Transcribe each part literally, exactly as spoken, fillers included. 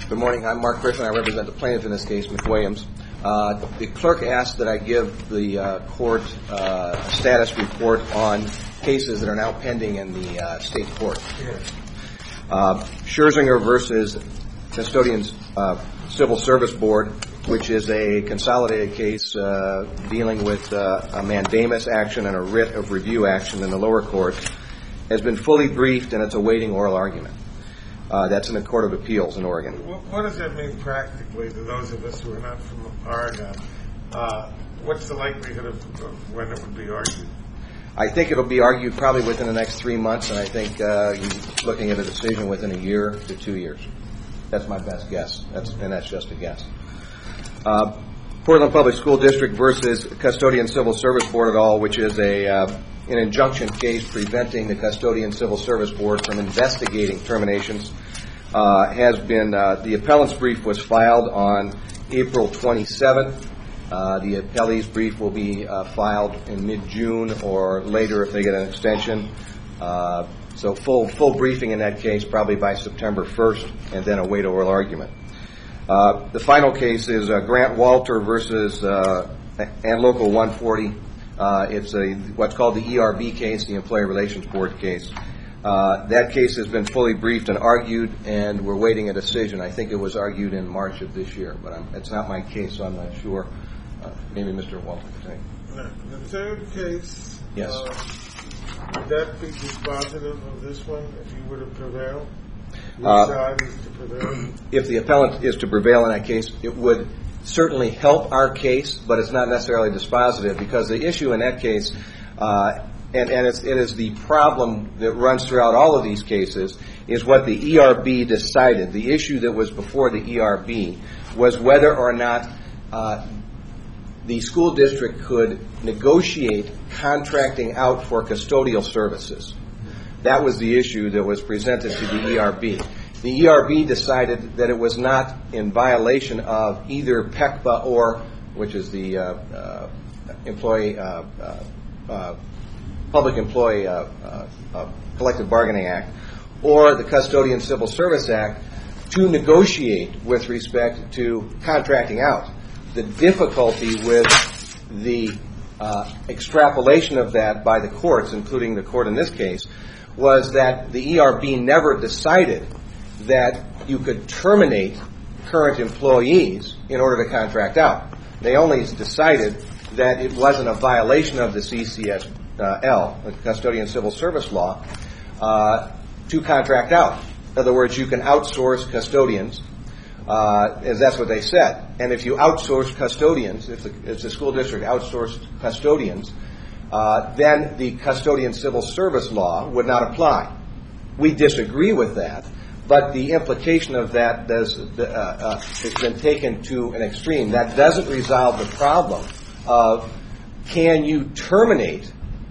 Good morning. I'm Mark Griffin. I represent the plaintiff in this case, McWilliams. Uh, the clerk asked that I give the uh, court uh, a status report on cases that are now pending in the uh, state court. Yes. Uh, Scherzinger versus Custodians uh, Civil Service Board, which is a consolidated case uh, dealing with uh, a mandamus action and a writ of review action in the lower court, has been fully briefed and it's awaiting oral argument. Uh, that's in the Court of Appeals in Oregon. What does that mean practically to those of us who are not from Oregon? Uh, what's the likelihood of, of when it would be argued? I think it'll be argued probably within the next three months, and I think uh, you're looking at a decision within a year to two years. That's my best guess, that's, and that's just a guess. Uh, Portland Public School District versus Custodian Civil Service Board et al., which is a uh, an injunction case preventing the Custodian Civil Service Board from investigating terminations, uh, has been, uh, the appellant's brief was filed on April twenty-seventh. Uh, the appellee's brief will be uh, filed in mid-June or later if they get an extension. Uh, so full full briefing in that case probably by September first, and then await oral argument. Uh, the final case is uh, Grant Walter versus uh, and Local one forty. Uh, it's a what's called the E R B case, the Employee Relations Board case. Uh, that case has been fully briefed and argued, and we're waiting a decision. I think it was argued in March of this year, but I'm, it's not my case, so I'm not sure. Uh, maybe Mister Walter can say. The third case, yes. Uh, would that be dispositive of this one if you were to prevail? Which Uh, side is to prevail? If the appellant is to prevail in that case, it would certainly help our case, but it's not necessarily dispositive, because the issue in that case, uh, and, and it's, it is the problem that runs throughout all of these cases, is what the E R B decided. The issue that was before the E R B was whether or not uh, the school district could negotiate contracting out for custodial services. That was the issue that was presented to the E R B. The E R B decided that it was not in violation of either P E C B A or, which is the uh, uh, employee, uh, uh, uh, Public Employee uh, uh, uh, Collective Bargaining Act, or the Custodian Civil Service Act, to negotiate with respect to contracting out. The difficulty with the uh, extrapolation of that by the courts, including the court in this case, was that the E R B never decided that you could terminate current employees in order to contract out. They only decided that it wasn't a violation of the C C S L, the Custodian Civil Service Law, uh, to contract out. In other words, you can outsource custodians, uh, as that's what they said. And if you outsource custodians, if the, if the school district outsourced custodians, uh, then the Custodian Civil Service Law would not apply. We disagree with that, but the implication of that does, uh, uh, has been taken to an extreme. That doesn't resolve the problem of, can you terminate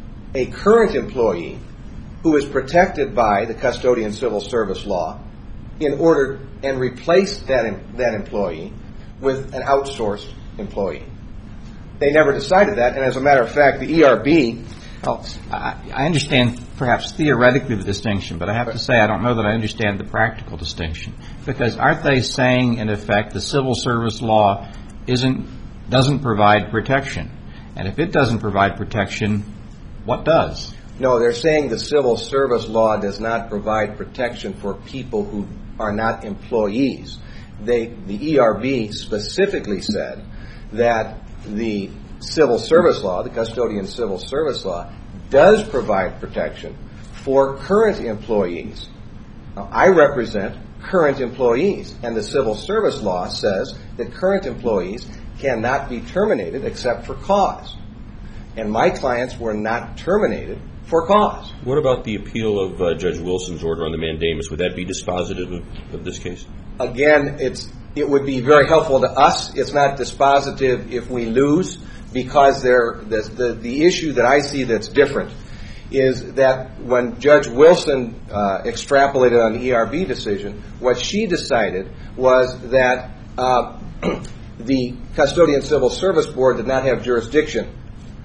a current employee who is protected by the Custodian Civil Service Law in order and replace that em- that employee with an outsourced employee. They never decided that, and as a matter of fact, the E R B... Well, I, I understand perhaps theoretically the distinction, but I have to say I don't know that I understand the practical distinction. Because aren't they saying, in effect, the civil service law isn't doesn't provide protection? And if it doesn't provide protection, what does? No, they're saying the civil service law does not provide protection for people who are not employees. They, the E R B specifically said that the civil service law, the Custodian Civil Service Law, does provide protection for current employees. Now, I represent current employees, and the Civil Service Law says that current employees cannot be terminated except for cause. And my clients were not terminated for cause. What about the appeal of uh, Judge Wilson's order on the mandamus? Would that be dispositive of, of this case? Again, it's it would be very helpful to us. It's not dispositive if we lose, because there the, the the issue that I see that's different is that when Judge Wilson uh, extrapolated on the E R B decision, what she decided was that uh, the Custodian Civil Service Board did not have jurisdiction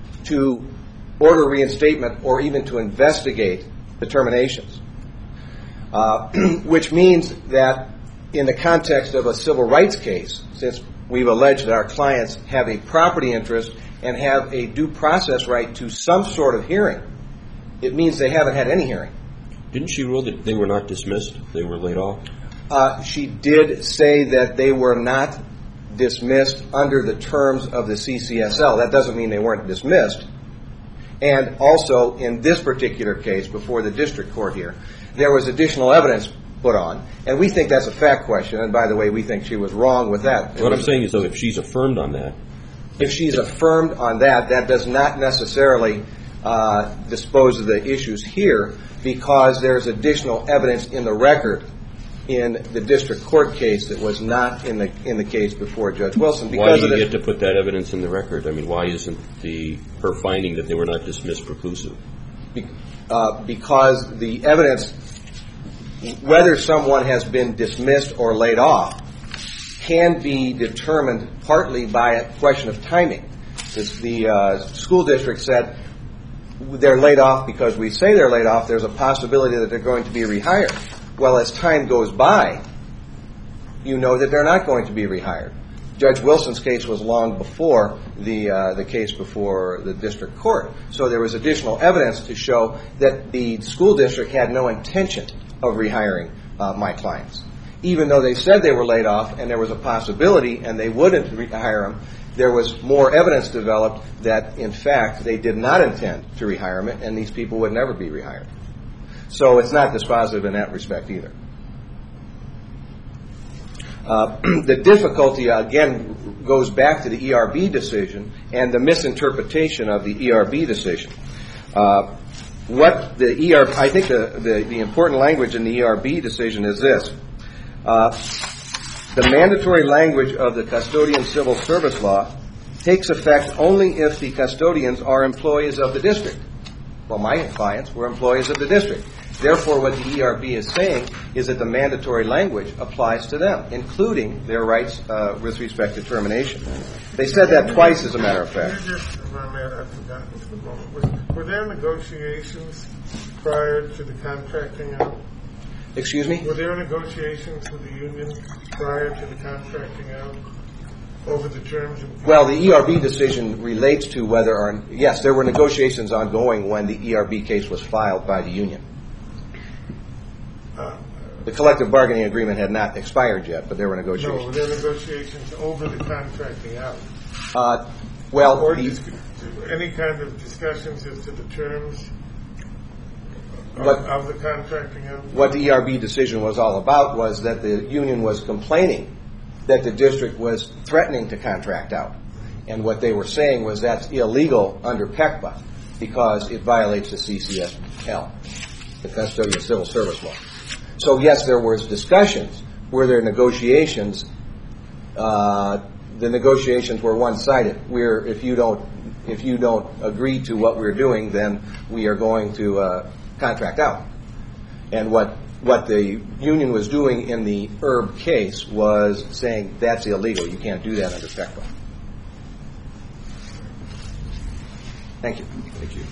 to order reinstatement or even to investigate the terminations, uh, which means that in the context of a civil rights case, since we've alleged that our clients have a property interest and have a due process right to some sort of hearing, it means they haven't had any hearing. Didn't she rule that they were not dismissed? They were laid off? Uh, she did say that they were not dismissed under the terms of the C C S L. That doesn't mean they weren't dismissed. And also, in this particular case, before the district court here, there was additional evidence put on, and we think that's a fact question, and by the way, we think she was wrong with that. What I'm saying is, though, if she's affirmed on that... If she's affirmed on that, that does not necessarily uh, dispose of the issues here, because there's additional evidence in the record in the district court case that was not in the in the case before Judge Wilson. Why Because do you of the, get to put that evidence in the record? I mean, why isn't the her finding that they were not dismissed preclusive? uh, because the evidence, whether someone has been dismissed or laid off, can be determined partly by a question of timing. This, the uh, school district said they're laid off because we say they're laid off. There's a possibility that they're going to be rehired. Well, as time goes by, you know that they're not going to be rehired. Judge Wilson's case was long before the uh, the case before the district court. So there was additional evidence to show that the school district had no intention of rehiring uh, my clients. Even though they said they were laid off and there was a possibility and they wouldn't rehire them, there was more evidence developed that, in fact, they did not intend to rehire them, and these people would never be rehired. So it's not dispositive in that respect either. Uh, the difficulty, again, goes back to the E R B decision and the misinterpretation of the E R B decision. Uh, what the E R B, I think the, the, the important language in the E R B decision is this. Uh, the mandatory language of the custodian civil service law takes effect only if the custodians are employees of the district. Well, my clients were employees of the district. Therefore, what the E R B is saying is that the mandatory language applies to them, including their rights uh, with respect to termination. They said that twice, as a matter of fact. Were there negotiations prior to the contracting out? Excuse me? Were there negotiations with the union prior to the contracting out over the terms of... Well, the E R B decision relates to whether or... Yes, there were negotiations ongoing when the E R B case was filed by the union. Uh, the collective bargaining agreement had not expired yet, but there were negotiations. No, were there negotiations over the contracting out? Uh, well... Or the, dis- any kind of discussions as to the terms of, what, of the contracting out? What the E R B decision was all about was that the union was complaining that the district was threatening to contract out. And what they were saying was that's illegal under P E C B A because it violates the C C S L, the Custodian Civil Service Law. So, yes, there was discussions. Were there negotiations? Uh, the negotiations were one-sided. We're, if you don't, if you don't agree to what we're doing, then we are going to uh, contract out. And what what the union was doing in the Erb case was saying that's illegal. You can't do that under P E C B A. Thank you. Thank you.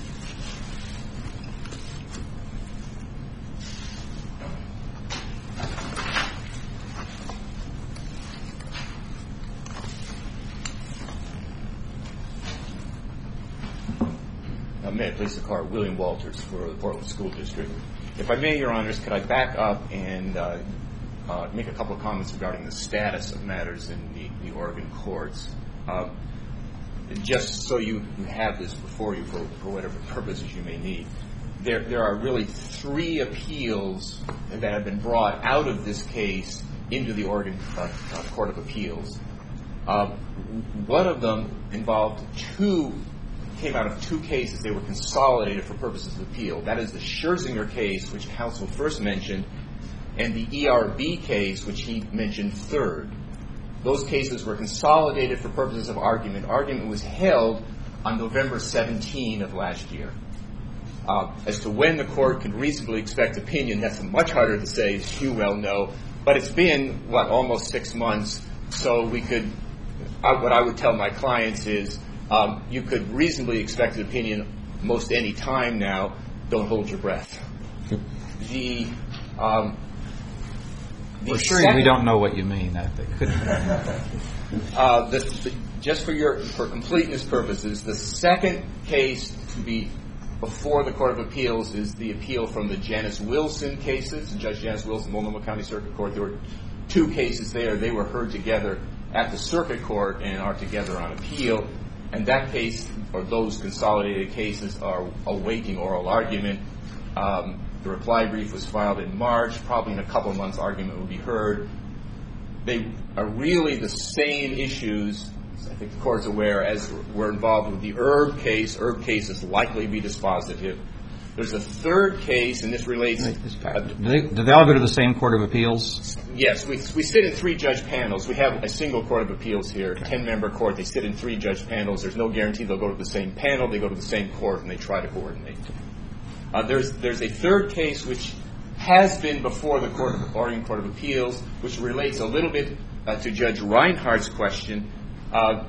Uh, may it please the court, William Walters for the Portland School District. If I may, Your Honors, could I back up and uh, uh, make a couple of comments regarding the status of matters in the, the Oregon courts? Uh, just so you, you have this before you for, for whatever purposes you may need. There, there are really three appeals that have been brought out of this case into the Oregon uh, uh, Court of Appeals. Uh, one of them involved two came out of two cases. They were consolidated for purposes of appeal. That is the Scherzinger case, which counsel first mentioned, and the E R B case, which he mentioned third. Those cases were consolidated for purposes of argument. Argument was held on November seventeenth of last year. Uh, as to when the court could reasonably expect opinion, that's much harder to say, as you well know. But it's been, what, almost six months, so we could, uh, what I would tell my clients is, Um, you could reasonably expect an opinion most any time now. Don't hold your breath. The um, We're sure we don't know what you mean. I think. uh, the, the, just for your for completeness purposes, the second case to be before the Court of Appeals is the appeal from the Janice Wilson cases. Judge Janice Wilson, Multnomah County Circuit Court. There were two cases there. They were heard together at the Circuit Court and are together on appeal. And that case, or those consolidated cases, are awaiting oral argument. Um, the reply brief was filed in March. Probably in a couple of months, argument will be heard. They are really the same issues, I think the Court's aware, as were involved with the Erb case. Erb case is likely to be dispositive. There's a third case, and this relates... Uh, do, they, do they all go to the same Court of Appeals? Yes. We, we sit in three-judge panels. We have a single Court of Appeals here, a ten-member court. They sit in three-judge panels. There's no guarantee they'll go to the same panel. They go to the same court, and they try to coordinate. Uh, there's, there's a third case which has been before the Court of, Oregon Court of Appeals, which relates a little bit uh, to Judge Reinhardt's question. Uh,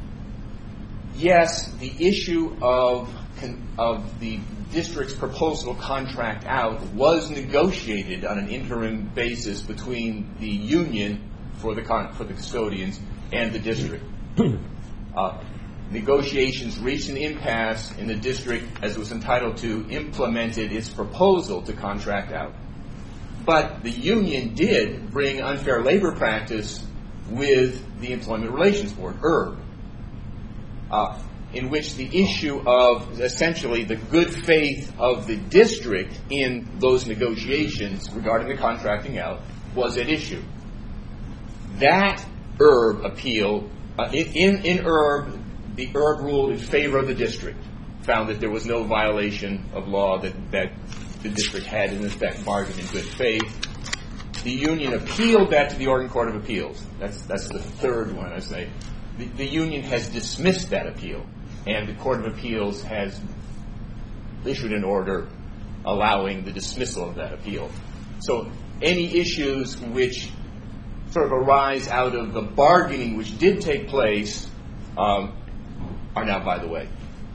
yes, the issue of of the district's proposal contract out was negotiated on an interim basis between the union for the con- for the custodians and the district. Uh, negotiations reached an impasse, and the district, as it was entitled to, implemented its proposal to contract out. But the union did bring unfair labor practice with the Employment Relations Board, Erb, uh, in which the issue of essentially the good faith of the district in those negotiations regarding the contracting out was at issue. That Erb appeal, uh, in, in Erb, the Erb ruled in favor of the district, found that there was no violation of law, that, that the district had in effect bargained in good faith. The union appealed that to the Oregon Court of Appeals. That's, that's the third one, I say. The, the union has dismissed that appeal, and the Court of Appeals has issued an order allowing the dismissal of that appeal. So any issues which sort of arise out of the bargaining which did take place um, are now by the way.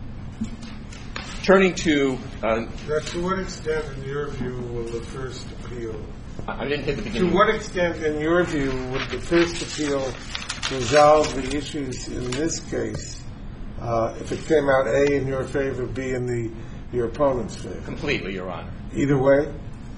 Turning to... Uh, now, to what extent, in your view, will the first appeal... I didn't hit the beginning. To what extent, in your view, would the first appeal resolve the issues in this case uh, if it came out A in your favor, B in the your opponent's favor? Completely, Your Honor. Either way?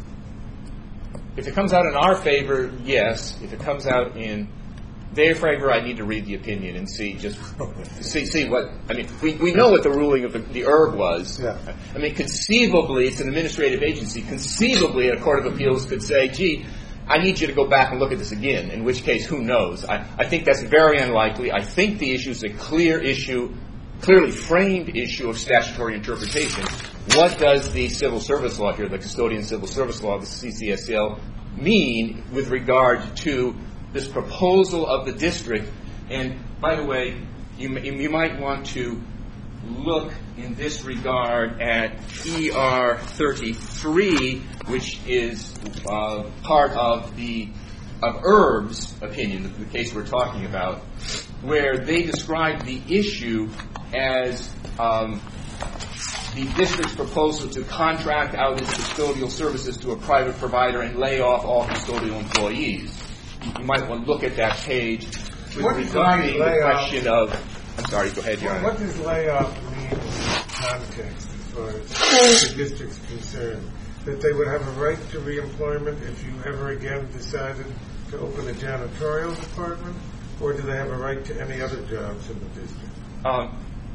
If it comes out in our favor, yes. If it comes out in their favor, I need to read the opinion and see just see see what I mean. We we know what the ruling of the, the Erb was. Yeah. I mean, conceivably, it's an administrative agency. Conceivably, a court of appeals could say, "Gee, I need you to go back and look at this again." In which case, who knows? I, I think that's very unlikely. I think the issue is a clear issue, clearly framed issue of statutory interpretation. What does the civil service law here, the custodian civil service law, the C C S L, mean with regard to this proposal of the district? And by the way, you, you might want to look in this regard at E R thirty-three, which is uh, part of the of Erb's opinion, the, the case we're talking about, where they describe the issue as um, the district's proposal to contract out its custodial services to a private provider and lay off all custodial employees. You might want to look at that page with regarding the question of... I'm sorry, go ahead, Your Honor. What does layoff mean in context as far as the district's concerned? That they would have a right to reemployment if you ever again decided to open a janitorial department? Or do they have a right to any other jobs in the district? Um,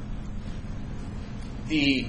the...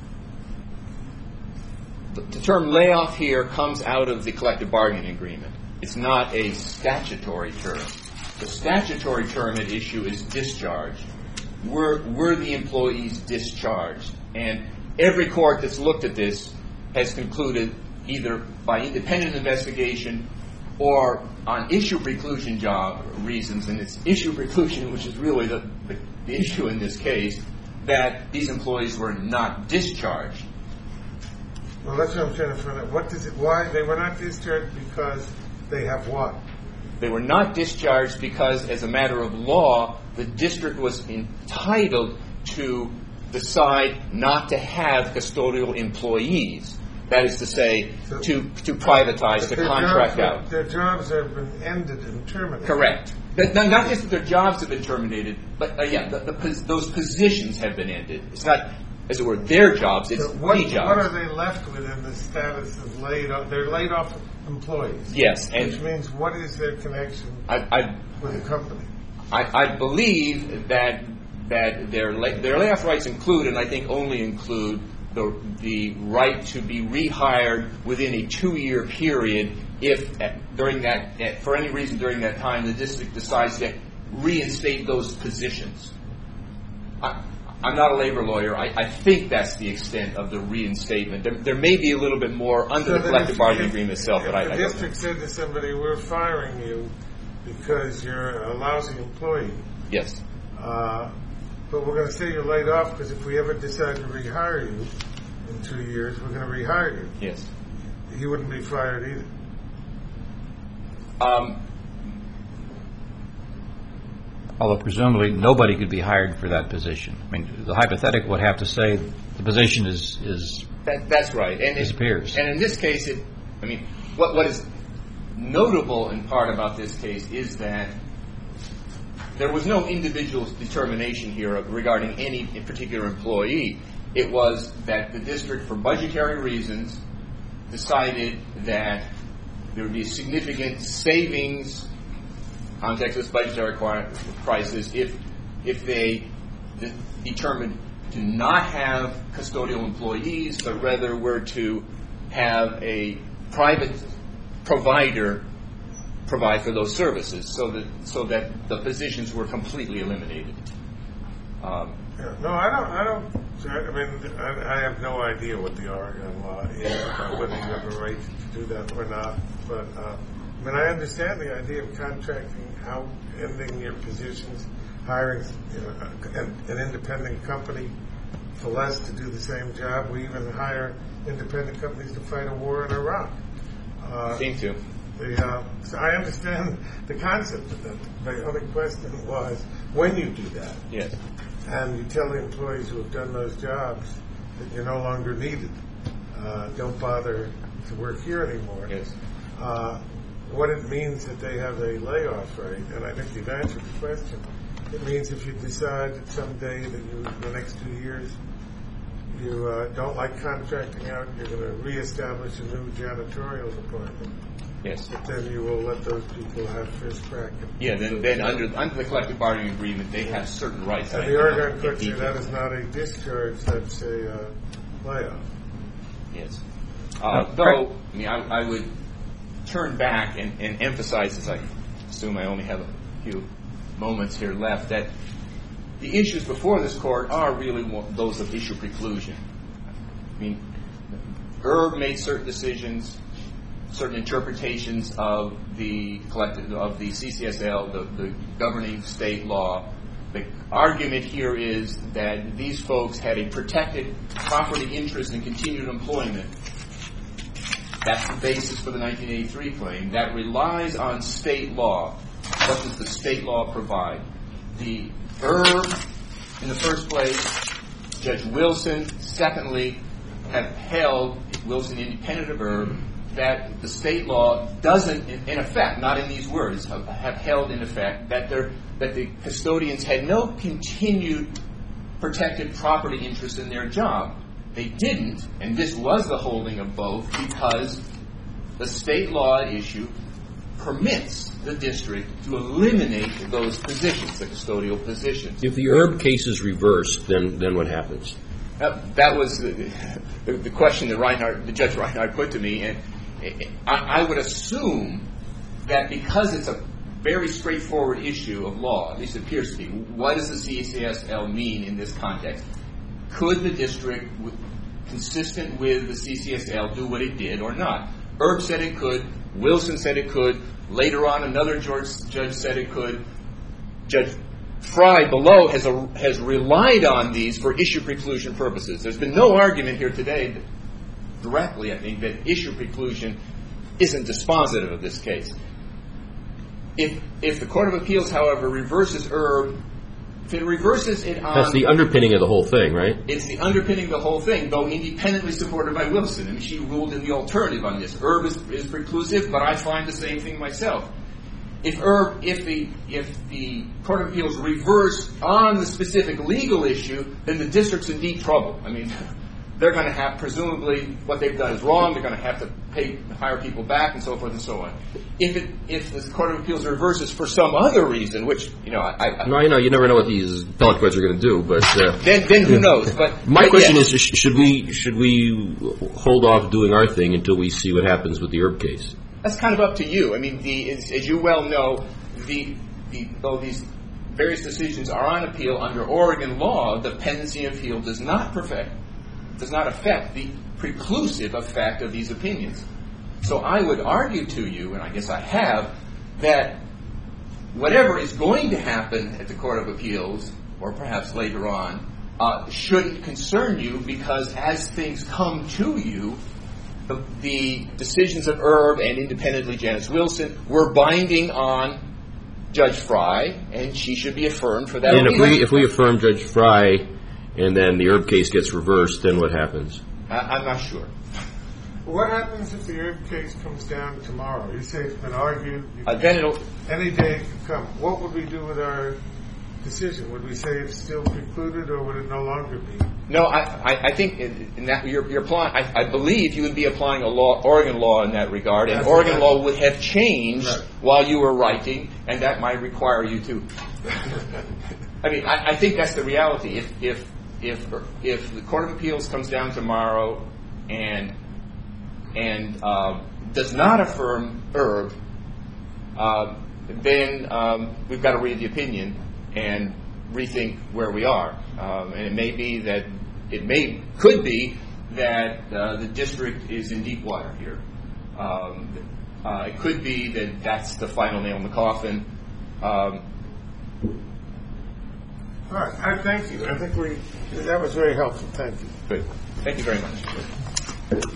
The term layoff here comes out of the collective bargaining agreement. It's not a statutory term. The statutory term at issue is discharge. Were, were the employees discharged? And every court that's looked at this has concluded either by independent investigation or on issue preclusion job reasons, and it's issue preclusion which is really the, the, the issue in this case, that these employees were not discharged. Well, that's what I'm trying to find out. What does it? Why they were not discharged? Because they have what? They were not discharged because, as a matter of law, the district was entitled to decide not to have custodial employees. That is to say, So- to to privatize, to Their contract jobs- out. Their jobs have been ended and terminated. Correct. But no, not just that their jobs have been terminated, but uh, yeah, the, the, pos- those positions have been ended. It's not, as it were, their jobs. It's So what, the jobs. what are they left with in the status of laid off? They're laid off employees. Yes, Which and means what is their connection I, I with the company? I, I believe that that their lay, their layoff rights include, and I think only include, the the right to be rehired within a two-year period if at, during that at, for any reason during that time the district decides to reinstate those positions. I, I'm not a labor lawyer. I, I think that's the extent of the reinstatement. There, there may be a little bit more under So the that collective if- bargaining if- agreement itself, if but I, the I don't district said to somebody, "We're firing you because you're a lousy employee," yes. uh, but we're going to say you're laid off because if we ever decide to rehire you in two years, we're going to rehire you. Yes. He wouldn't be fired either. Um, Although presumably nobody could be hired for that position. I mean, the hypothetical would have to say the position is, is That, that's right. And it, disappears. And in this case, it, I mean, what what is notable in part about this case is that there was no individual determination here regarding any particular employee. It was that the district, for budgetary reasons, decided that there would be a significant savings, context of this budgetary crisis, if if they de- determined to not have custodial employees, but rather were to have a private provider provide for those services, so that so that the positions were completely eliminated. Um, Yeah. No, I don't. I don't. I mean, I, I have no idea what the Oregon law is, about whether you have a right to do that or not. But uh, I mean, I understand the idea of contracting out, ending your positions, hiring you know, an, an independent company for less to do the same job. We even hire independent companies to fight a war in Iraq. Uh, seem to. The, uh, so I understand the concept of that. My only question was, when you do that, Yes. and you tell the employees who have done those jobs that you're no longer needed, uh, don't bother to work here anymore, Yes. uh, what it means that they have a layoff right, and I think you've answered the question. It means if you decide that someday that you, in the next two years, you uh, don't like contracting out, you're going to reestablish a new janitorial department, Yes. but then you will let those people have first crack at Yeah. Then, then under under the collective bargaining agreement, they have certain rights. And I the cannot Oregon court get said that details. is not a discharge, that's a uh, layoff. Yes. Uh, though, I mean, I, I would turn back and, and emphasize, as I assume I only have a few moments here left, that the issues before this court are really mo- those of issue preclusion. I mean, Erb made certain decisions, certain interpretations of the collective of the C C S L, the, the governing state law. The argument here is that these folks had a protected property interest in continued employment. That's the basis for the nineteen eighty-three claim. That relies on state law. What does the state law provide? The Erb, in the first place, Judge Wilson, secondly, have held, Wilson independent of Erb, that the state law doesn't, in, in effect, not in these words, have, have held in effect that there that the custodians had no continued protected property interest in their job. They didn't, and this was the holding of both, because the state law at issue permits the district to eliminate those positions, the custodial positions. If the Erb case is reversed, then then what happens? Uh, that was the, the, the question that Reinhardt, the Judge Reinhardt put to me, and I, I would assume that because it's a very straightforward issue of law, at least it appears to be, what does the C C S L mean in this context? Could the district, consistent with the C C S L, do what it did or not? Erb said it could. Wilson said it could. Later on, another George judge said it could. Judge Fry below has a, has relied on these for issue preclusion purposes. There's been no argument here today, that, directly, I think, that issue preclusion isn't dispositive of this case. If if the Court of Appeals, however, reverses Erb if it reverses it on... That's the underpinning of the whole thing, right? It's the underpinning of the whole thing, though independently supported by Wilson. I mean, she ruled in the alternative on this. Erb is, is preclusive, but I find the same thing myself. If Erb, if the if the Court of Appeals reverse on the specific legal issue, then the district's in deep trouble. I mean, they're going to have, presumably, what they've done is wrong. They're going to have to pay, hire people back, and so forth and so on. If it, if the Court of Appeals reverses for some other reason, which, you know, I... I no, you know, you never know what these appellate courts are going to do, but... Uh, then, then who knows? But my but question yes. is, should we should we hold off doing our thing until we see what happens with the Erb case? That's kind of up to you. I mean, the, as, as you well know, the, the though these various decisions are on appeal under Oregon law, the pendency of appeal does not perfect, does not affect the preclusive effect of these opinions. So I would argue to you, and I guess I have, that whatever is going to happen at the Court of Appeals, or perhaps later on, uh, shouldn't concern you, because as things come to you, the, the decisions of Erb and independently Janice Wilson were binding on Judge Fry, and she should be affirmed for that. And if we if we affirm Judge Fry, and then the Erb case gets reversed, then what happens? I, I'm not sure. What happens if the Erb case comes down tomorrow? You say it's been argued. Uh, then it'll... Any day it could come. What would we do with our decision? Would we say it's still precluded, or would it no longer be? No, I, I, I think in, in that you're, you're applying. I, I believe you would be applying a law, Oregon law, in that regard, and That's Oregon right. law would have changed Right. while you were writing, and that might require you to. I mean, I, I think that's the reality. If if if if the Court of Appeals comes down tomorrow and and uh, does not affirm Erb, uh, then um, we've got to read the opinion and rethink where we are. Um, and it may be that it may could be that uh, the district is in deep water here. Um, uh, it could be that that's the final nail in the coffin. Um, All right. I thank you. I think we that was very helpful. Thank you. Good. Thank you very much.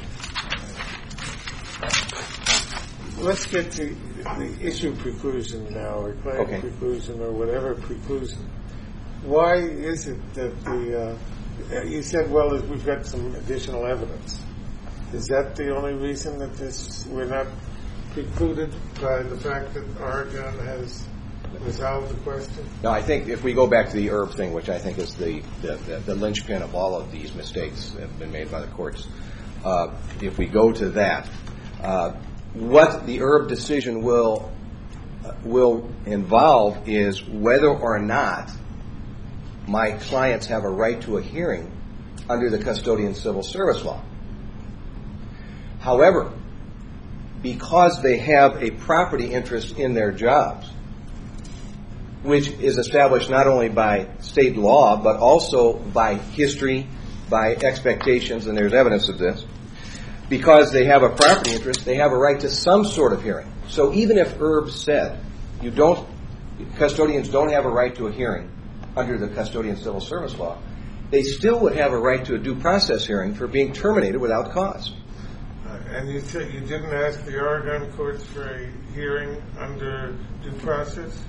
Let's get to the issue of preclusion now, or claim Okay. preclusion, or whatever preclusion. Why is it that the uh, you said, well, we've got some additional evidence? Is that the only reason that this we're not precluded by the fact that Oregon has resolved the question? No, I think if we go back to the Erb thing, which I think is the, the, the, the linchpin of all of these mistakes that have been made by the courts, uh, if we go to that, uh, what the Erb decision will uh, will involve is whether or not my clients have a right to a hearing under the custodian civil service law. However, because they have a property interest in their jobs, which is established not only by state law, but also by history, by expectations, and there's evidence of this, because they have a property interest, they have a right to some sort of hearing. So even if Erb said you don't, custodians don't have a right to a hearing under the custodian civil service law, they still would have a right to a due process hearing for being terminated without cause. Uh, and you said you didn't ask the Oregon courts for a hearing under due process?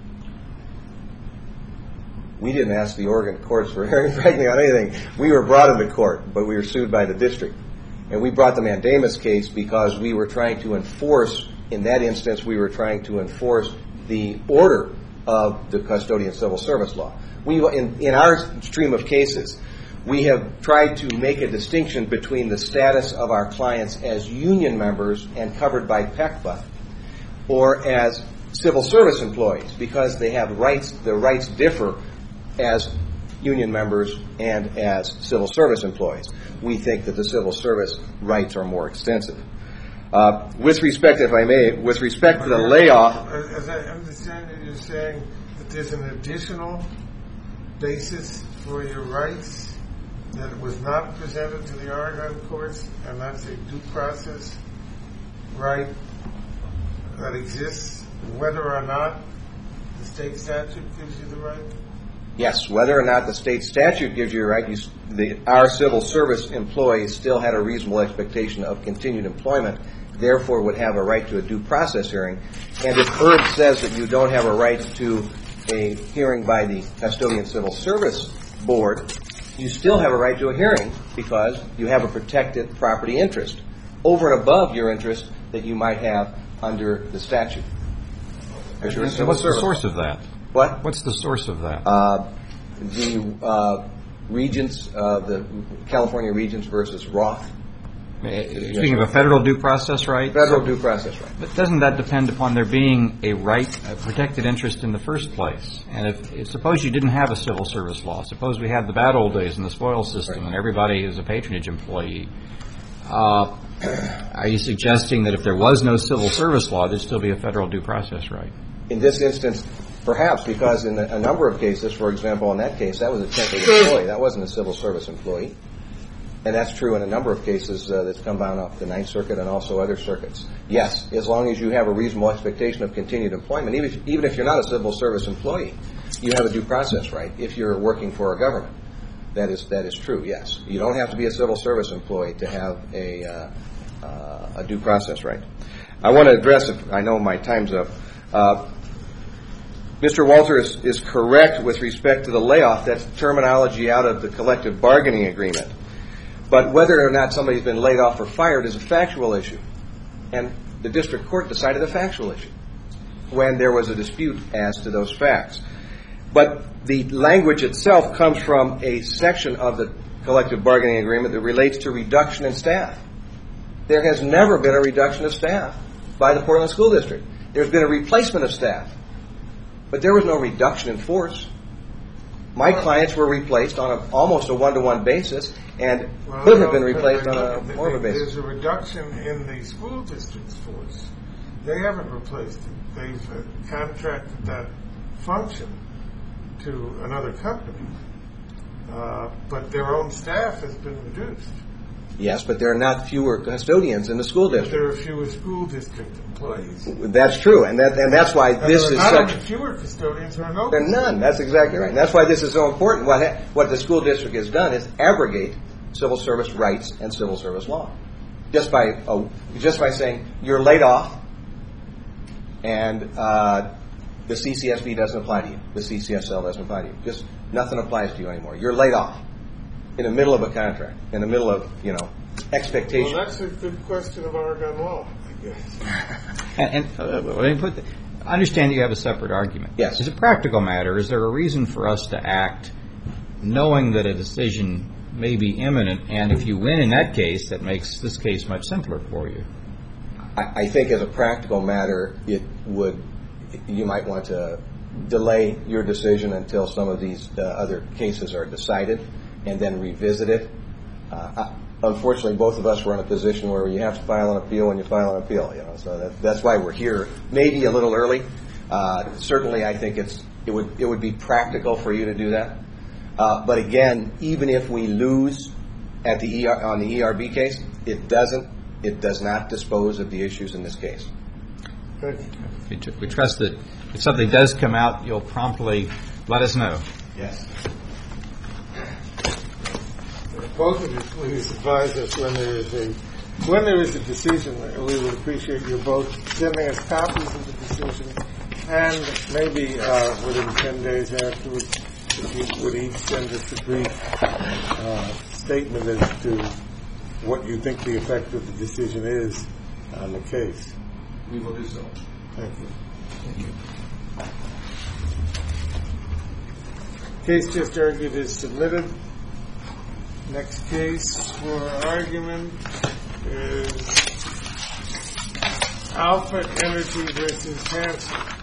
We didn't ask the Oregon courts for a hearing, frankly, on anything. We were brought into court, but we were sued by the district. And we brought the mandamus case because we were trying to enforce, in that instance, we were trying to enforce the order of the custodian civil service law. We, in, in our stream of cases, we have tried to make a distinction between the status of our clients as union members and covered by P E C P A, or as civil service employees, because they have rights, the rights differ as union members and as civil service employees. We think that the civil service rights are more extensive. Uh, with respect, if I may, with respect to the layoff... As I understand it, you're saying that there's an additional basis for your rights that was not presented to the Oregon courts, and that's a due process right that exists, whether or not the state statute gives you the right? Yes, whether or not the state statute gives you a right, you, the, our civil service employees still had a reasonable expectation of continued employment, therefore would have a right to a due process hearing. And if Erb says that you don't have a right to a hearing by the Custodian Civil Service Board, you still have a right to a hearing because you have a protected property interest over and above your interest that you might have under the statute. And what's the source of that? What? What's the source of that? Uh, the uh, Regents, uh, the California Regents versus Roth. Speaking of a federal due process right? Federal due process right. But doesn't that depend upon there being a right, a protected interest in the first place? And if, if suppose you didn't have a civil service law, suppose we had the bad old days in the spoil system right. and everybody is a patronage employee, uh, are you suggesting that if there was no civil service law, there'd still be a federal due process right? In this instance, perhaps, because in a number of cases, for example, in that case, that was a temporary employee. That wasn't a civil service employee. And that's true in a number of cases uh, that's come down off the Ninth Circuit and also other circuits. Yes, as long as you have a reasonable expectation of continued employment, even if, even if you're not a civil service employee, you have a due process right if you're working for a government. That is that is true, yes. You don't have to be a civil service employee to have a, uh, uh, a due process right. I want to address, if I know my time's up, uh, Mister Walter is, is correct with respect to the layoff. That's terminology out of the collective bargaining agreement. But whether or not somebody's been laid off or fired is a factual issue. And the district court decided a factual issue when there was a dispute as to those facts. But the language itself comes from a section of the collective bargaining agreement that relates to reduction in staff. There has never been a reduction of staff by the Portland School District. There's been a replacement of staff. But there was no reduction in force. My clients were replaced on a, almost a one-to-one basis and well, could have been replaced on a the, more of a basis. There's a reduction in the school district's force. They haven't replaced it. They've uh, contracted that function to another company. Uh, but their own staff has been reduced. Yes, but there are not fewer custodians in the school district. There are fewer school district employees. That's true, and that and that's why and this there is are not such. only fewer custodians, there are no. There are none. That's exactly right. And that's why this is so important. What ha- what the school district has done is abrogate civil service rights and civil service law, just by oh, just by saying you're laid off, and uh, the C C S B doesn't apply to you. The C C S L doesn't apply to you. Just nothing applies to you anymore. You're laid off in the middle of a contract, in the middle of you know expectation. Well, that's a good question of Oregon law, I guess. And, and uh, let me put the, I understand you have a separate argument. Yes. As a practical matter, is there a reason for us to act knowing that a decision may be imminent, and if you win in that case, that makes this case much simpler for you? I, I think as a practical matter, it would, you might want to delay your decision until some of these uh, other cases are decided and then revisit it. Uh, I, unfortunately, both of us were in a position where you have to file an appeal when you file an appeal, you know, so that, that's why we're here. Maybe a little early. Uh, certainly, I think it's it would it would be practical for you to do that. Uh, but again, even if we lose at the E R, on the E R B case, it doesn't it does not dispose of the issues in this case. We, tr- we trust that if something does come out, you'll promptly let us know. Yes. Both of you please advise us when there is a when there is a decision. We would appreciate you both sending us copies of the decision, and maybe uh, within ten days afterwards, if you would each send us a brief uh, statement as to what you think the effect of the decision is on the case. We will do so. Thank you. Thank you. Case just argued is submitted. Next case for argument is Alpha Energy versus Hanson.